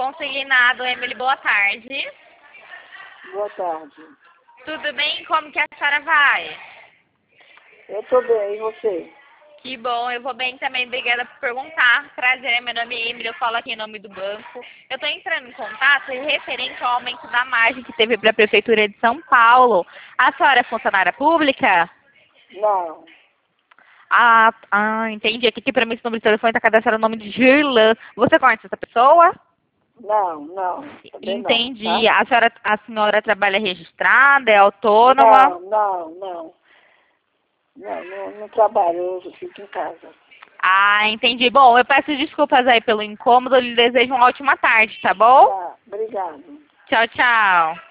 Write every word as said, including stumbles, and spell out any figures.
Consignado, Emily, boa tarde. Boa tarde. Tudo bem? Como que a senhora vai? Eu tô bem, e você? Que bom, eu vou bem também, obrigada por perguntar. Prazer, meu nome é Emily, eu falo aqui em nome do banco. Eu estou entrando em contato referente ao aumento da margem que teve para a Prefeitura de São Paulo. A senhora é funcionária pública? Não. Ah, ah entendi. Aqui que para mim esse número de telefone está cadastrado o nome de Girlan. Você conhece essa pessoa? Não, não. Entendi. Não, tá? A senhora, a senhora trabalha registrada, é autônoma? Não, não, não. Não, não, não trabalho, eu fico em casa. Ah, entendi. Bom, eu peço desculpas aí pelo incômodo, eu lhe desejo uma ótima tarde, tá bom? Tá, obrigado. Tchau, tchau.